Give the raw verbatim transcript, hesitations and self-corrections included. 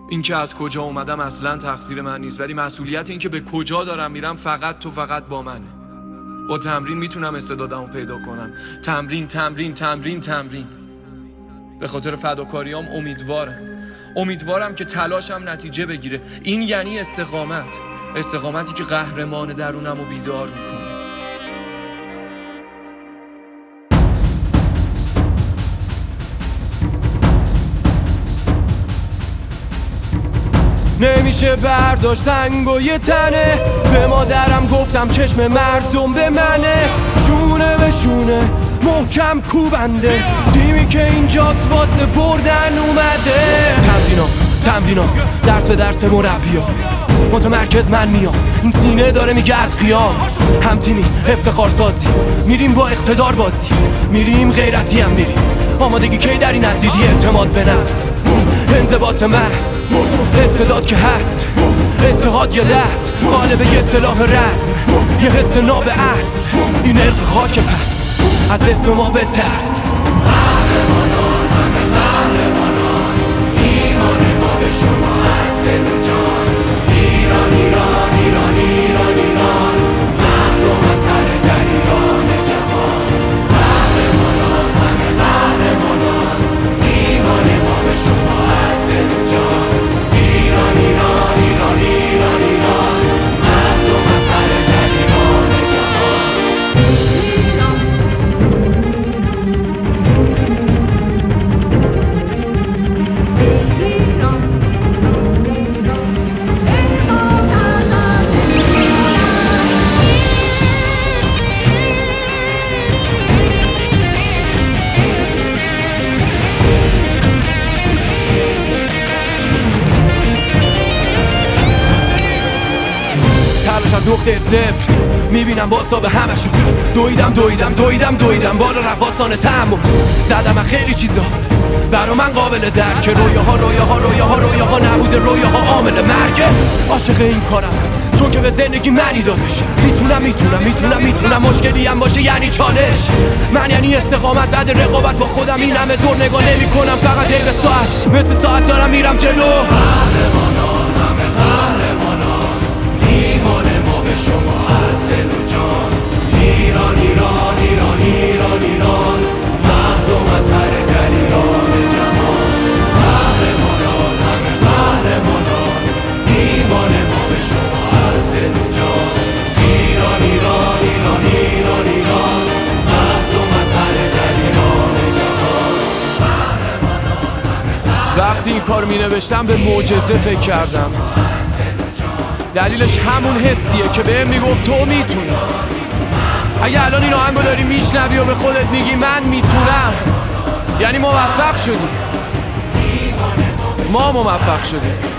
این که از کجا اومدم اصلا تقصیر من نیست، ولی مسئولیت این که به کجا دارم میرم فقط تو فقط با منه. با تمرین میتونم استعدادمو پیدا کنم. تمرین تمرین تمرین تمرین. به خاطر فداکاریام امیدوارم امیدوارم که تلاشم نتیجه بگیره. این یعنی استقامت، استقامتی که قهرمان درونمو بیدار میکنه. نمیشه برداشت سنگ و یه تنه. به مادرم گفتم چشم مردم به منه. شونه به شونه محکم کوبنده. تیمی که اینجاست واسه بردن اومده. تمرینا تمرینا درس به درس مربیا. متمرکز من میام، این سینه داره میگه از قیام. هم تیمی افتخار سازی، میریم با اقتدار بازی. میریم غیرتی هم میریم. آمادگی کی در این دیدی؟ اعتماد به نفس، انضباط محض، استعداد که هست، اتحاد یه دست، غالب یه سلاح رزم، یه حس ناب اسب. این ارق خاک پس از اسم ما به ترس. قهرمانان همه قهرمانان، ایمان ما به شما هست دل و جان. ایران ایران ایران ایران ایران، مردم از سر در ایران جهان. قهرمانان همه قهرمانان، ایمان ما به شما هست دل و جان. ایران ایران ایران ایران ایران، مردم از سر در ایران جهان. تلاش از نقطه صفر میبینم باسا به همشون. دویدم دویدم دویدم دویدم بالا رفاسان تحمل. زدم من خیلی چیزا برا من قابل درک. رویاها رویاها رویاها رویاها نبوده، رویاها عامل مرگه. عاشق این کارم چون که به زندگی معنی دادش. میتونم میتونم میتونم میتونم مشکلی هم باشه یعنی چالش. من یعنی استقامت بعد رقابت با خودم. این همه دور نگاه نمی کنم، فقط هی به ساعت مثل ساعت دارم میرم جلو. قهرمانان همه قهرمانان، ایمان ما به شما هست دل و جان. ایران ایران ایران ایران ایران، مردم از سر در ایران جهان. قهرمانان همه قهرمانان، ایمان ما به شما هست دل و جان. ایران ایران ایران ایران ایران، مردم از سر در ایران جهان. قهرمانان همه قهرمانان. وقتی این کار می نوشتم به معجزه فکر کردم. دلیلش همون حسیه که بهم میگفت تو میتونی. اگه الان این آهنگو داری میشنوی و به خودت میگی من میتونم، یعنی موفق شدی. ما موفق شدیم.